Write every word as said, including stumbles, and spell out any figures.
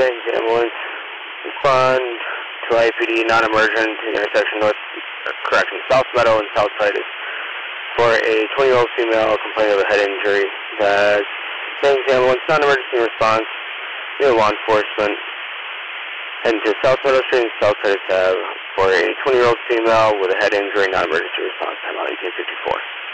Thanks, ambulance. Respond to I P D non-emergent intersection north, correction, South Meadow and South Titus for a twenty-year-old female complaining of a head injury. Uh, thanks, ambulance. Non-emergency response. Near law enforcement. Heading to South Meadow Street and South Titus Ave for a twenty-year-old female with a head injury. Non-emergency response. Time out eighteen fifty-four.